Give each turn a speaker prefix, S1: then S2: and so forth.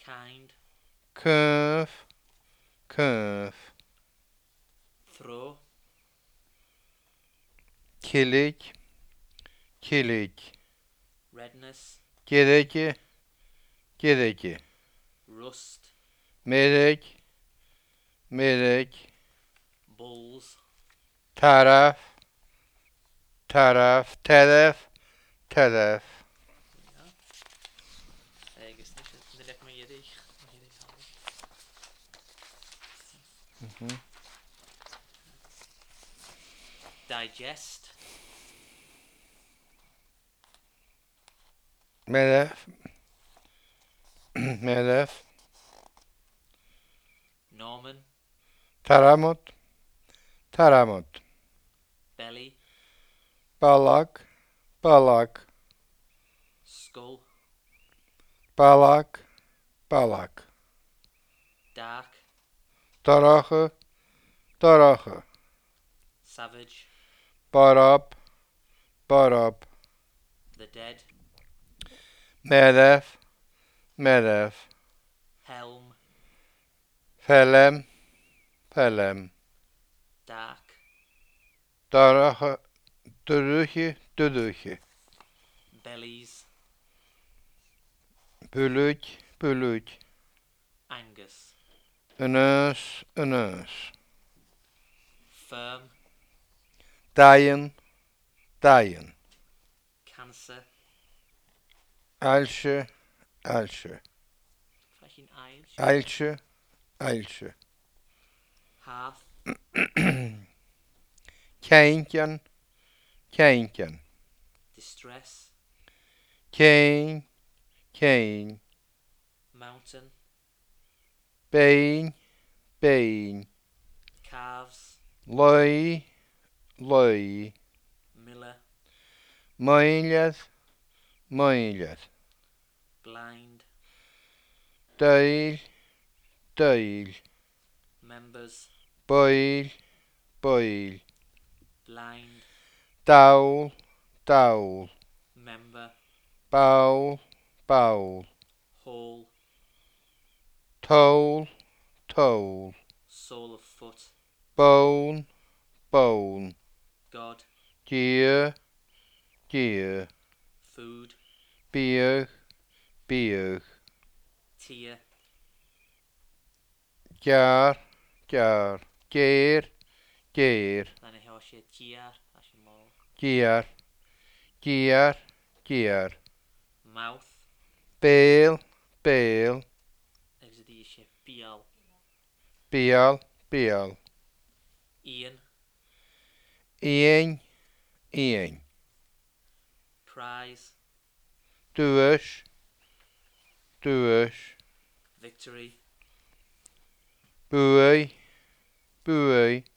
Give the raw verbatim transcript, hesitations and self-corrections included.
S1: Kind.
S2: Cyf, cyf.
S1: Throw.
S2: Kilig, kilig.
S1: Redness.
S2: Gereki, gereki.
S1: Rust.
S2: Melek, melek.
S1: Bulls.
S2: Taraf, taraf. Tərəf, tərəf.
S1: Ja. Jeg er snitt det lek meg i
S2: Mhm.
S1: Digest.
S2: Mələf, mələf.
S1: Norman.
S2: Taramut, taramut.
S1: Belly.
S2: Balak, balak.
S1: Skull.
S2: Balak, balak.
S1: Dark.
S2: Daraxı, daraxı.
S1: Savage.
S2: Barab, barab.
S1: The dead.
S2: Mələf, mələf.
S1: Helm.
S2: Fələm, fələm.
S1: Dark.
S2: Daraxı, dürüxü, dürüxü.
S1: Bellies.
S2: Bülük, bülük.
S1: Angus.
S2: Ünüs, ünüs.
S1: Firm.
S2: Dayın, dayın.
S1: Cancer.
S2: Elçi, elçi.
S1: Flashing eyes.
S2: Elçi, elçi.
S1: Hearth.
S2: Kəyinken, kəyinken.
S1: Distress.
S2: Kəyin, kəyin.
S1: Mountain.
S2: Beyin, beyin.
S1: Calves.
S2: Loy, loy.
S1: Miller.
S2: Möyləz, möyləz.
S1: Blind.
S2: Deyil, deyil.
S1: Members.
S2: Boyil, boyil.
S1: Blind.
S2: Daul, daul.
S1: Member.
S2: Baul, baul.
S1: Hole.
S2: Toul, toul.
S1: Sole of foot.
S2: Bone, bone.
S1: God.
S2: Gear, gear.
S1: Food.
S2: Beer, beer.
S1: Tear.
S2: Gar, gar. Geir, geir.
S1: Then I horse tear. That's your mole.
S2: Gear, gear, gear.
S1: Mouth.
S2: Bale, bale.
S1: Exodisha. Beal.
S2: Beal, beal.
S1: Ian.
S2: Ian, Ian.
S1: Prize.
S2: Duish, duish.
S1: Victory.
S2: Buoy, buoy.